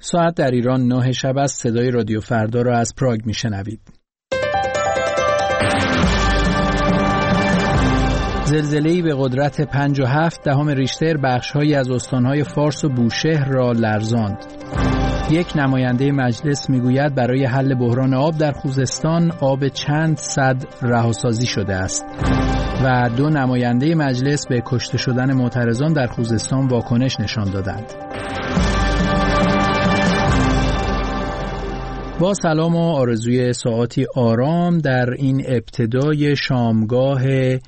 ساعت در ایران 9 شب است. صدای رادیو فردا را از پراگ میشنوید. زلزله‌ای به قدرت 5.7 ریشتر بخش‌هایی از استان‌های فارس و بوشهر را لرزاند. یک نماینده مجلس میگوید برای حل بحران آب در خوزستان آب چند صد رهاسازی شده است و 2 نماینده مجلس به کشته شدن معترضان در خوزستان واکنش نشان دادند. با سلام و آرزوی ساعاتی آرام در این ابتدای شامگاه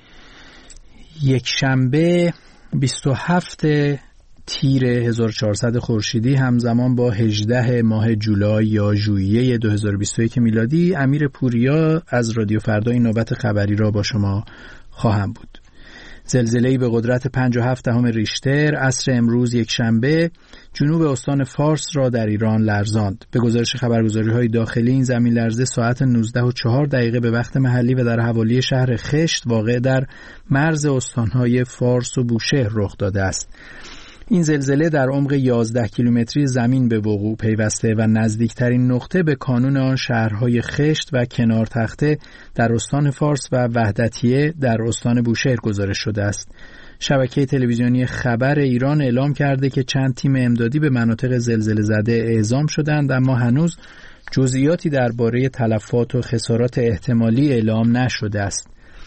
یکشنبه 27 تیر 1400 خورشیدی همزمان با 18 ماه جولای یا ژوئیه 2021 میلادی، امیر پوریا از رادیو فردا این نوبت خبری را با شما خواهم بود. زلزله‌ای به قدرت 5.7 ریشتر عصر امروز یکشنبه جنوب استان فارس را در ایران لرزاند. به گزارش خبرگزاری‌های داخلی این زمین لرزه ساعت 19:04 به وقت محلی و در حوالی شهر خشت واقع در مرز استان‌های فارس و بوشهر رخ داده است. این زلزله در عمق 11 کیلومتری زمین به وقوع پیوسته و نزدیکترین نقطه به کانون آن شهرهای خشت و کنار تخته در استان فارس و وحدتیه در استان بوشهر گزارش شده است. شبکه تلویزیونی خبر ایران اعلام کرده که چند تیم امدادی به مناطق زلزله زده اعزام شدند، اما هنوز جزئیاتی درباره تلفات و خسارات احتمالی اعلام نشده است.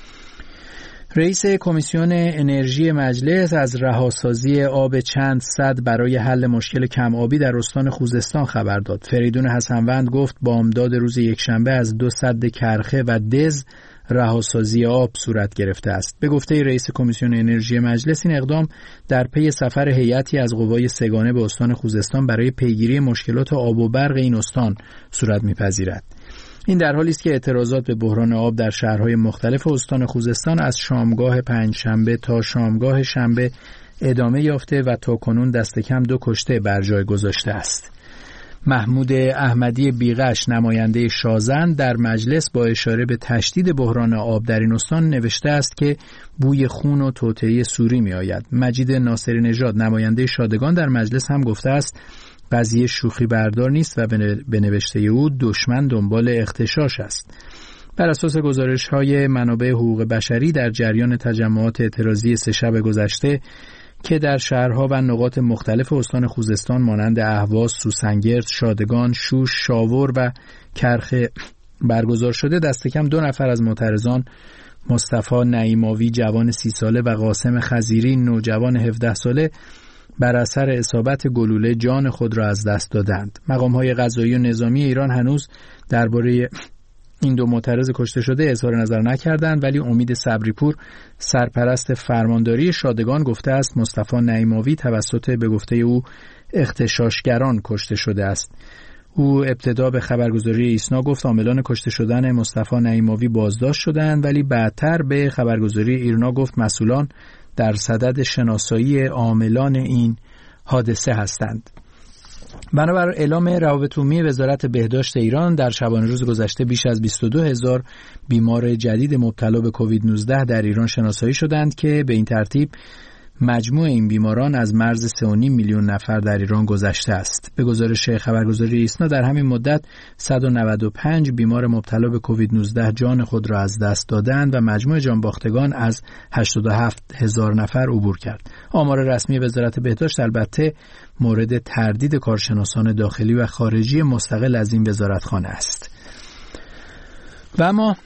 رئیس کمیسیون انرژی مجلس از رهاسازی آب چند صد برای حل مشکل کم آبی در استان خوزستان خبر داد. فریدون حسنوند گفت بامداد روز یکشنبه از 2 سد کرخه و دز رهاسازی آب صورت گرفته است. به گفته رئیس کمیسیون انرژی مجلس این اقدام در پی سفر هیئتی از قوای سگانه به استان خوزستان برای پیگیری مشکلات آب و برق این استان صورت می‌پذیرد. این در حالی است که اعتراضات به بحران آب در شهرهای مختلف استان خوزستان از شامگاه پنجشنبه تا شامگاه شنبه ادامه یافته و تاکنون دست کم 2 کشته بر جای گذاشته است. محمود احمدی بیغش نماینده شازند در مجلس با اشاره به تشدید بحران آب در این استان نوشته است که بوی خون و توطئه سوری می آید. مجید ناصری نژاد نماینده شادگان در مجلس هم گفته است قضیه شوخی بردار نیست و به نوشته او دشمن دنبال اغتشاش است. بر اساس گزارش‌های منابع حقوق بشری در جریان تجمعات اعتراضی 3 شب گذشته که در شهرها و نقاط مختلف استان خوزستان مانند اهواز، سوسنگرد، شادگان، شوش، شاور و کرخه برگزار شده، دست کم 2 نفر از معترضان مصطفی نعیماوی جوان 30 ساله و قاسم خضیری نوجوان 17 ساله بر اثر اصابت گلوله جان خود را از دست دادند. مقام‌های قضایی و نظامی ایران هنوز درباره این 2 معترض کشته شده اظهار نظر نکردند، ولی امید صبریپور سرپرست فرمانداری شادگان گفته است مصطفی نعیماوی توسط به گفته او اغتشاشگران کشته شده است. او ابتدا به خبرگزاری ایسنا گفت عاملان کشته شدن مصطفی نعیماوی بازداشت شدند، ولی بعدتر به خبرگزاری ایرنا گفت مسئولان در صدد شناسایی عاملان این حادثه هستند. بنابر اعلام روابط عمومی وزارت بهداشت ایران در شبانه روز گذشته بیش از 22,000 بیمار جدید مبتلا به کووید 19 در ایران شناسایی شدند که به این ترتیب مجموع این بیماران از مرز 3.5 میلیون نفر در ایران گذشته است. به گزارش خبرگزاری ایسنا در همین مدت 195 بیمار مبتلا به کووید 19 جان خود را از دست دادند و مجموع جانباختگان از 87,000 نفر عبور کرد. آمار رسمی وزارت بهداشت البته مورد تردید کارشناسان داخلی و خارجی مستقل از این وزارتخانه است. و اما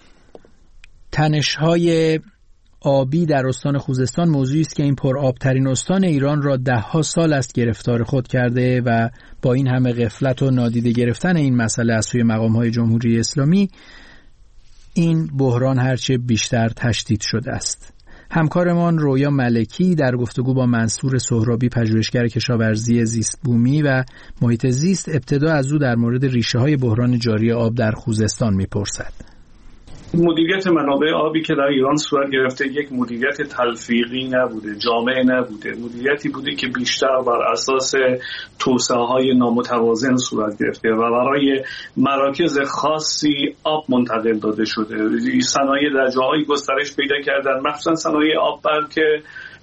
تنش‌های آبی در استان خوزستان موضوعی است که این پرآبترین استان ایران را 10 سال است گرفتار خود کرده و با این همه غفلت و نادیده گرفتن این مسئله از سوی مقام‌های جمهوری اسلامی این بحران هرچه بیشتر تشدید شده است. همکارمان رویا ملکی در گفتگو با منصور سهرابی پژوهشگر کشاورزی زیست بومی و محیط زیست ابتدا از او در مورد ریشه‌های بحران جاری آب در خوزستان می‌پرسد. مدیریت منابع آبی که در ایران صورت گرفته یک مدیریت تلفیقی نبوده، جامع نبوده، مدیریتی بوده که بیشتر بر اساس توسعه‌های نامتوازن صورت گرفته و برای مراکز خاصی آب منتقل داده شده. صنایع در جاهای گسترش پیدا کردن، مخصوصا صنایع آببر که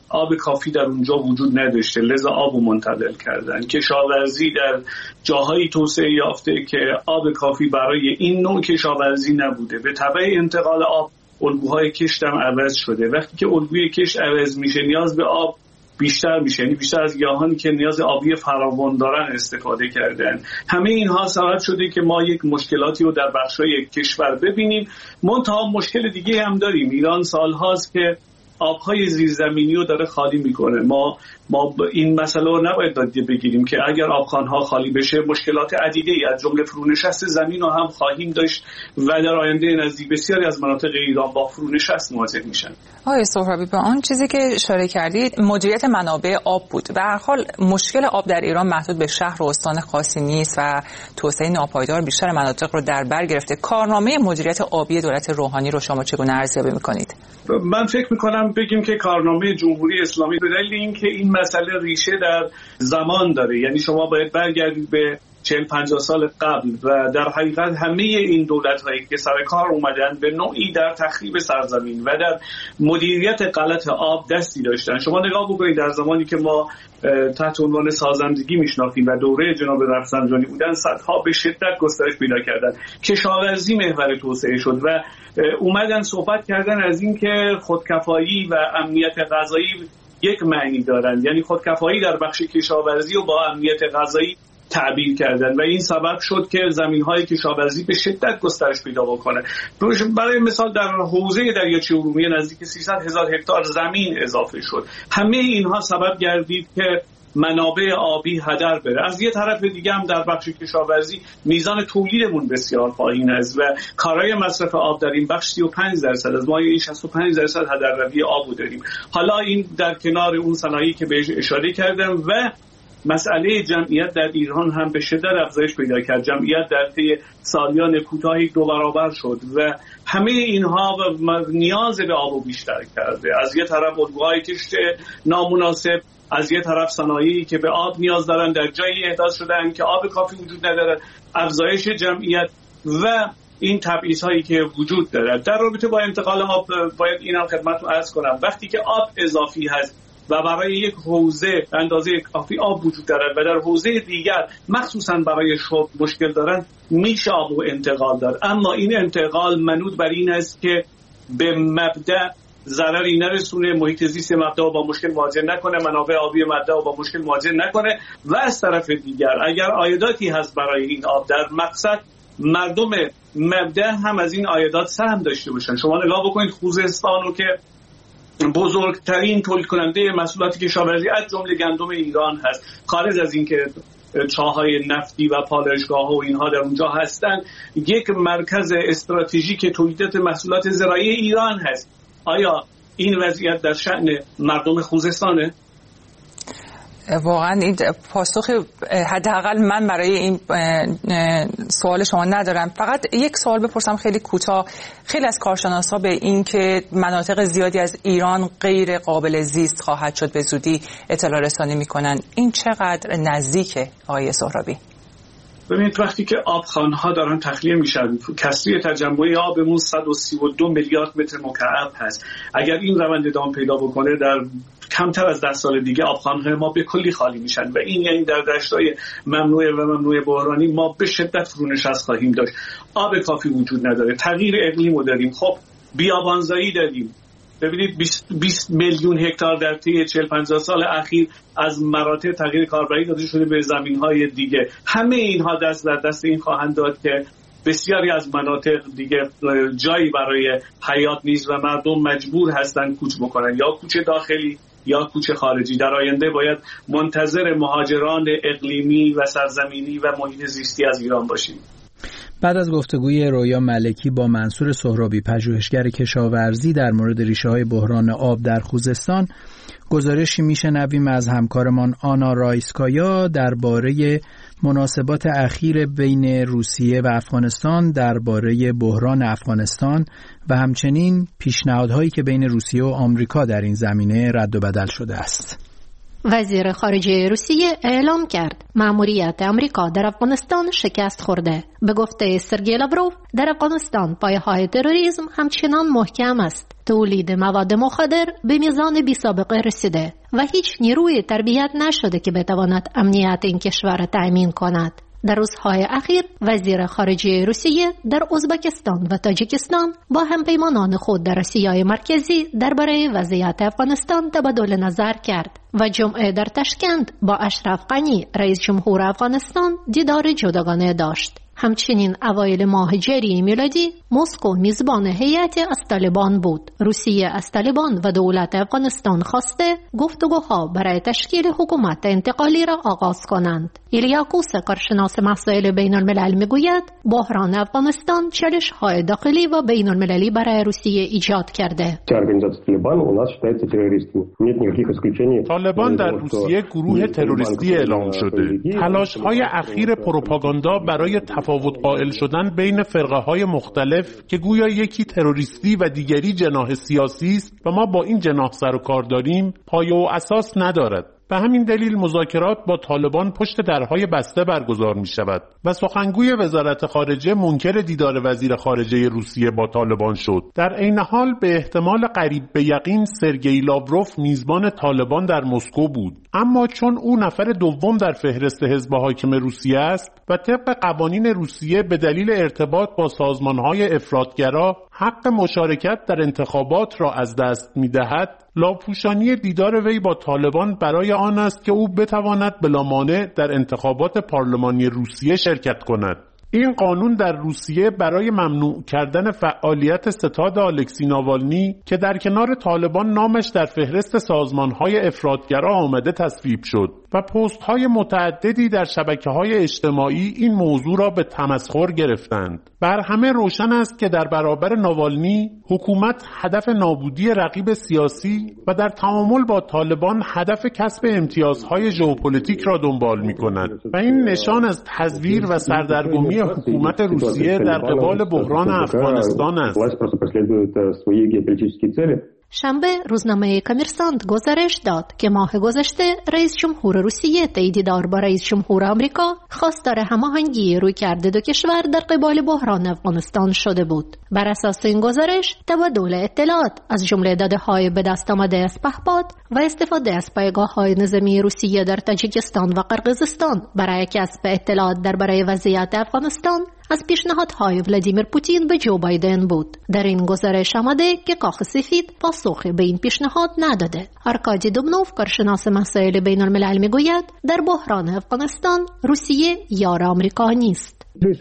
آب کافی در اونجا وجود نداشته، لذا آب منتقل کردن. کشاورزی در جاهایی توسعه یافته که آب کافی برای این نوع کشاورزی نبوده. به تبع انتقال آب الگوهای کشت هم عوض شده. وقتی که الگوی کشت عوض میشه نیاز به آب بیشتر میشه، یعنی بیشتر از گیاهانی که نیاز آبی فراوان دارن استفاده کردن. همه اینها سبب شده که ما یک مشکلاتی رو در بخش‌های کشور ببینیم. منتها مشکل دیگه هم داریم. ایران سالهاست که آبهای زیرزمینی رو داره خالی میکنه. ما این مسئله رو نباید نادیده بگیریم که اگر آبخوان‌ها خالی بشه مشکلات عدیده‌ای از جمله فرونشست زمین رو هم خواهیم داشت و در آینده نزدیک بسیاری از مناطق ایران با فرونشست مواجه میشن. آقای سهرابی، به آن چیزی که اشاره کردید مدیریت منابع آب بود. به هر حال مشکل آب در ایران محدود به شهر و استان خاصی نیست و توسعه ناپایدار بیشتر مناطق رو در بر گرفته. کارنامه مدیریت آبی دولت روحانی رو شما چگونه ارزیابی می‌کنید؟ من فکر می‌کنم بگیم که کارنامه جمهوری اسلامی به دلیل اینکه این مسئله ریشه در زمان داره، یعنی شما باید برگردید به 40-50 سال قبل و در حقیقت همه این دولت‌هایی که سر کار اومدن به نوعی در تخریب سرزمین و در مدیریت غلط آب دستی داشتن. شما نگاه بکنید در زمانی که ما تحت عنوان سازندگی میشناختیم و دوره جناب رفسنجانی بودن، صدها به شدت گسترش پیدا کردن. کشاورزی محور توسعه شد و اومدن صحبت کردن از این که خودکفایی و امنیت غذایی یک معنی دارند، یعنی خودکفایی در بخش کشاورزی و با امنیت غذایی تعبیر کردن و این سبب شد که زمین‌های کشاورزی به شدت گسترش پیدا بکنه. برای مثال در حوزه دریاچه ارومیه نزدیک 300,000 هکتار زمین اضافه شد. همه اینها سبب گردید که منابع آبی هدر بره. از یه طرف دیگه هم در بخش کشاورزی میزان تولیدمون بسیار پایین است و کارای مصرف آب در این بخش 35% از ما این 65% هدرروی آب داریم. حالا این در کنار اون صنایعی که بهش اشاره کردم و مسئله جمعیت در ایران هم به شدت افزایش پیدا کرد. جمعیت در طی سالیان کوتاهی 2 برابر شد و همه اینها نیاز به آب بیشتر کرده. از یه طرف الگوهای کشت نامناسب، از یه طرف صنایعی که به آب نیاز دارن در جایی احداث شدن که آب کافی وجود نداره، افزایش جمعیت و این تبعیض‌هایی که وجود داره. در رابطه با انتقال آب باید اینم خدمتتون عرض کنم، وقتی که آب اضافی هست و برای یک حوزه اندازه کافی آب وجود دارد و در حوزه دیگر مخصوصا برای شرب مشکل دارن، میشه آب و انتقال داد. اما این انتقال منوط بر این است که به مبدأ ضرری نرسونه، محیط زیست مبدأ با مشکل مواجه نکنه، منابع آبی مبدأ با مشکل مواجه نکنه و از طرف دیگر اگر عایداتی هست برای این آب در مقصد، مردم مبدأ هم از این عایدات سهم داشته باشن. شما نگاه بکنید خوزستان رو که بزرگترین تولید کننده محصولات کشاورزی از جمله گندم ایران هست، خارج از این که چاهای نفتی و پالایشگاه و اینها در اونجا هستن، یک مرکز استراتژیک تولیدات محصولات زراعی ایران هست. آیا این وضعیت در شأن مردم خوزستانه؟ واقعا این پاسخ حداقل من برای این سوال شما ندارم. فقط یک سوال بپرسم خیلی کوتاه. خیلی از کارشناسا به این که مناطق زیادی از ایران غیر قابل زیست خواهد شد به زودی اطلاع رسانی میکنن. این چقدر نزدیکه آقای سهرابی؟ ببینید وقتی که آبخوان‌ها دارن تخلیه میشن، کسری تجمع آبمون 132 میلیارد متر مکعب هست. اگر این روند ادامه پیدا بکنه در کمتر از 10 سال دیگه آبخوان‌های ما به کلی خالی میشن و این یعنی در دشت‌های ممنوع بحرانی ما به شدت فرونشست خواهیم داشت. آب کافی وجود نداره، تغییر اقلیمو داریم، خب بیابانزایی داریم. ببینید 20 میلیون هکتار در طی 40-50 سال اخیر از مراتع تغییر کاربری داده شده به زمین‌های دیگه. همه اینها دست در دست این خواهند داد که بسیاری از مناطق دیگه جایی برای حیات نیست و مردم مجبور هستن کوچ بکنن، یا کوچ داخلی یا کوچ خارجی. در آینده باید منتظر مهاجران اقلیمی و سرزمینی و محیط زیستی از ایران باشیم. بعد از گفتگوی رویا ملکی با منصور سهرابی پژوهشگر کشاورزی در مورد ریشه‌های بحران آب در خوزستان، گزارشی میشنویم از همکارمان آنا رایسکایا درباره مناسبات اخیر بین روسیه و افغانستان درباره بحران افغانستان و همچنین پیشنهادهایی که بین روسیه و آمریکا در این زمینه رد و بدل شده است. وزیر خارجه روسیه اعلام کرد مأموریت آمریکا در افغانستان شکست خورده. به گفته سرگئی لاوروف، در افغانستان پایه‌های تروریسم همچنان محکم است. تولید مواد مخدر به میزان بی‌سابقه رسیده و هیچ نیروی تربیت نشده که بتواند امنیت این کشور تأمین کند. در روزهای اخیر وزیر خارجه روسیه در ازبکستان و تاجیکستان با همپیمانان خود در آسیای مرکزی درباره وضعیت افغانستان تبادل نظر کرد و جمعه در تشکند با اشرف غنی رئیس جمهور افغانستان دیدار جداگانه داشت. همچنین اوایل ماه جاری میلادی مسکو میزبان هیئتی از طالبان بود. روسیه از طالبان و دولت افغانستان خواسته گفتگوها برای تشکیل حکومت انتقالی را آغاز کنند. ایلیا کوسه، کارشناس مسائل بین الملل، میگوید بحران افغانستان چالش‌های داخلی و بین المللی برای روسیه ایجاد کرده. طالبان در روسیه گروه تروریستی اعلام شده. تلاش‌های اخیر پروپاگاندا برای تفاوت قائل شدن بین فرقه‌های مختلف که گویا یکی تروریستی و دیگری جناح سیاسی است و ما با این جناح سر و کار داریم پایه و اساس ندارد. به همین دلیل مذاکرات با طالبان پشت درهای بسته برگزار می شود و سخنگوی وزارت خارجه منکر دیدار وزیر خارجه روسیه با طالبان شد. در عین حال به احتمال قریب به یقین سرگئی لاوروف میزبان طالبان در مسکو بود، اما چون او نفر دوم در فهرست حزب حاکم روسیه است و طبق قوانین روسیه به دلیل ارتباط با سازمان‌های افراطگرا حق مشارکت در انتخابات را از دست می‌دهد، لاپوشانی دیدار وی با طالبان برای آن است که او بتواند بلا مانع در انتخابات پارلمانی روسیه شرکت کند. این قانون در روسیه برای ممنوع کردن فعالیت ستاد آلکسی ناوالنی که در کنار طالبان نامش در فهرست سازمان‌های افراطگرا آمده تصویب شد و پست‌های متعددی در شبکه‌های اجتماعی این موضوع را به تمسخر گرفتند. بر همه روشن است که در برابر ناوالنی حکومت هدف نابودی رقیب سیاسی و در تعامل با طالبان هدف کسب امتیازهای ژئوپلیتیک را دنبال می‌کند و این نشان از تزویر و سردرگمی حکومت روسیه در قبال بحران افغانستان است. شنبه روزنامه کامرسانت گزارش داد که ماه گذشته رئیس جمهور روسیه طی دیدار با رئیس جمهور آمریکا خواستار هماهنگی رویکرد دو کشور در قبال بحران افغانستان شده بود. بر اساس این گزارش تبادل اطلاعات از جمله داده‌های به دست آمده از پهپاد و استفاده از پایگاه‌های نظامی روسیه در تاجیکستان و قرقیزستان برای کسب اطلاعات درباره وضعیت افغانستان از پیشنهادهای ولادیمیر پوتین به جو بایدن بود. در این گزارش آمده که کاخ سفید پاسخی به این پیشنهاد نداده. آرکادی دوبنوف، کارشناس مسائل بین الملل، میگوید در بحران افغانستان روسیه یار آمریکا نیست.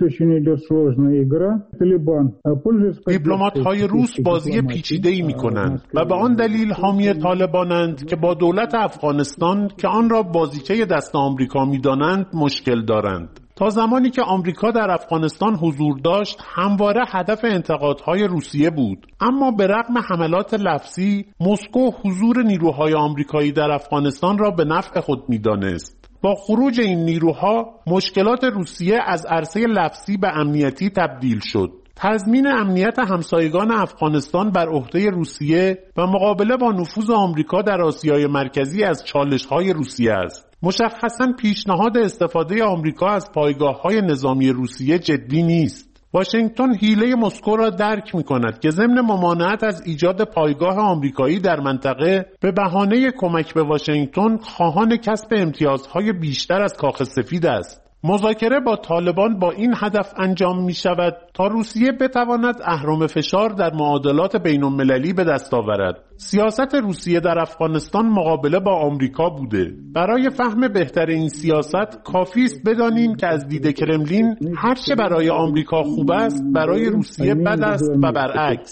دیپلمات‌های روس بازی پیچیده‌ای می‌کنند و به آن دلیل حامی طالبانند که با دولت افغانستان که آن را بازیچه دست آمریکا می‌دانند مشکل دارند. تا زمانی که آمریکا در افغانستان حضور داشت همواره هدف انتقادهای روسیه بود، اما به رغم حملات لفظی مسکو حضور نیروهای آمریکایی در افغانستان را به نفع خود می‌دانست. با خروج این نیروها مشکلات روسیه از عرصه لفظی به امنیتی تبدیل شد. تضمین امنیت همسایگان افغانستان بر عهده روسیه و مقابله با نفوذ آمریکا در آسیای مرکزی از چالش‌های روسیه است. مشخصاً پیشنهاد استفاده آمریکا از پایگاه‌های نظامی روسیه جدی نیست. واشنگتن حیله مسکو را درک می‌کند که ضمن ممانعت از ایجاد پایگاه آمریکایی در منطقه به بهانه کمک به واشنگتن خواهان کسب امتیازهای بیشتر از کاخ سفید است. مذاکره با طالبان با این هدف انجام می شود تا روسیه بتواند اهرم فشار در معادلات بین المللی به دست آورد. سیاست روسیه در افغانستان مقابله با آمریکا بوده. برای فهم بهتر این سیاست کافی است بدانیم که از دید کرملین هر چه برای آمریکا خوب است برای روسیه بد است و برعکس.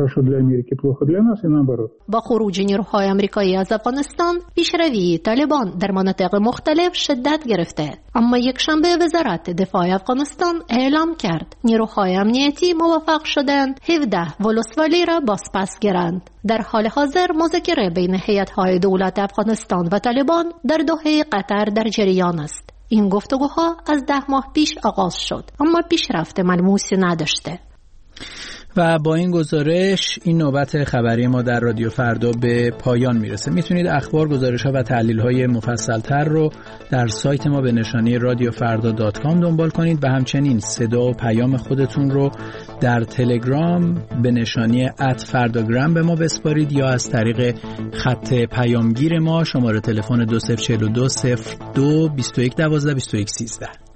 با خروج نیروهای آمریکایی از افغانستان پیشروی طالبان در مناطق مختلف شدت گرفته، اما یک شنبه وزارت دفاع افغانستان اعلام کرد نیروهای امنیتی موفق شدند 17 ولسوالی را بازپس گیرند. در حال حاضر مذاکره بین هیئت‌های دولت افغانستان و طالبان در دوحه قطر در جریان است. این گفتگوها از 10 ماه پیش آغاز شد، اما پیشرفت ملموسی نداشته. و با این گزارش این نوبت خبری ما در رادیو فردا به پایان میرسه. میتونید اخبار، گزارش‌ها و تحلیل‌های مفصل‌تر رو در سایت ما به نشانی radiofarda.com دنبال کنید و همچنین صدا و پیام خودتون رو در تلگرام به نشانی @fardagram به ما بسپارید یا از طریق خط پیامگیر ما شماره تلفن 2042 02 21 12 21 13.